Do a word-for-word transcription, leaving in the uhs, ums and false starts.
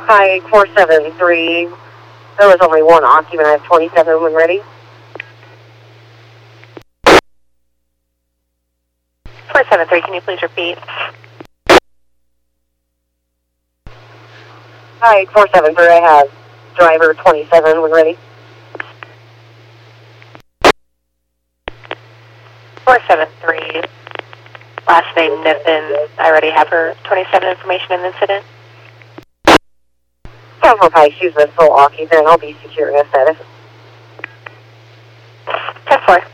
Hi, four seven three. There was only one occupant. I have twenty-seven when ready. four seven three, can you please repeat? Hi, four seven three. I have driver twenty-seven when ready. four seven three, last name Niven. I already have her twenty-seven information in the incident. South High, she's a sole occupant. I'll be securing a status. ten four.